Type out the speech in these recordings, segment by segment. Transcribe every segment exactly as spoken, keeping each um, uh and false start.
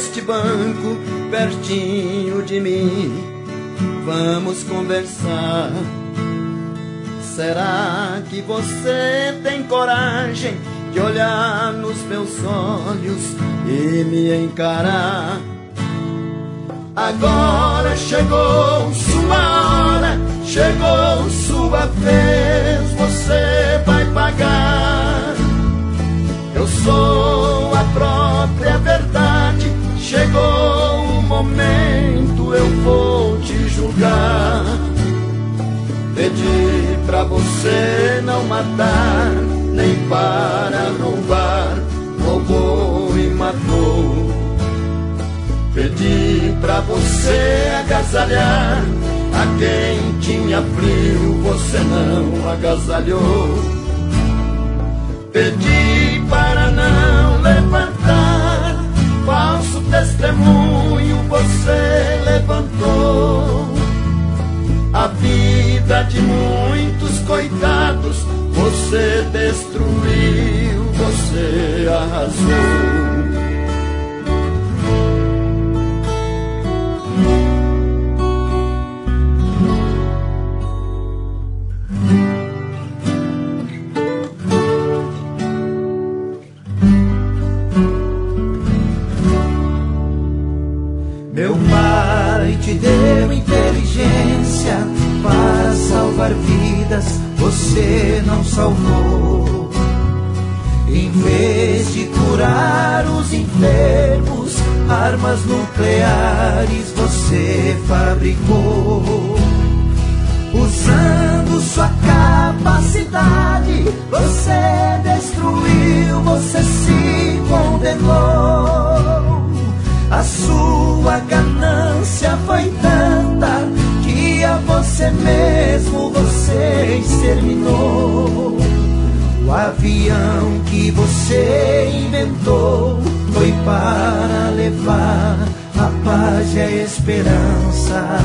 neste banco, pertinho de mim. Vamos conversar. Será que você tem coragem de olhar nos meus olhos e me encarar? Agora chegou sua hora, chegou sua vez, você vai pagar. Eu sou a própria verdade, chegou o momento, eu vou te julgar. Pedi pra você não matar, nem para roubar, roubou e matou. Pedi pra você agasalhar a quem tinha frio, você não agasalhou. Pedi para não levantar falso testemunho, você levantou. A vida de muitos coitados você destruiu, você arrasou. Meu pai te deu inteligência para salvar vidas, você não salvou. Em vez de curar os enfermos, armas nucleares você fabricou. Usando sua capacidade, você destruiu, você se condenou. A sua ganância foi tanta que a você mesmo você exterminou. O avião que você inventou foi para levar a paz e a esperança,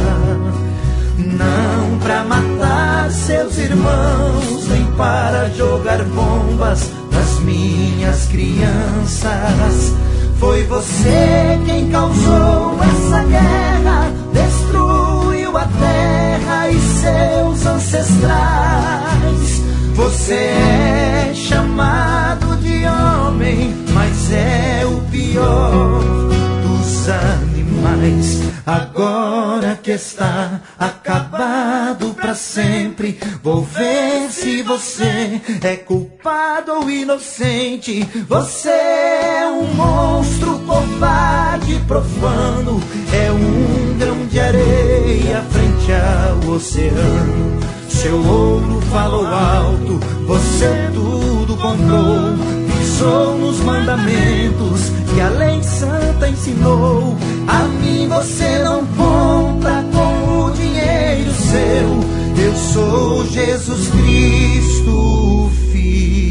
não para matar seus irmãos, nem para jogar bombas nas minhas crianças. Foi você quem causou essa guerra, destruiu a terra e seus ancestrais. Você é chamado de homem, mas é o pior dos animais. Agora que está acabado pra sempre, vou ver se você é culpado ou inocente. Você é um monstro covarde, profano, é um grão de areia frente ao oceano. Seu ouro falou alto, você tudo comprou. Pisou nos mandamentos que a lei santa ensinou. A mim você não compra com o dinheiro seu. Eu sou Jesus Cristo, Filho.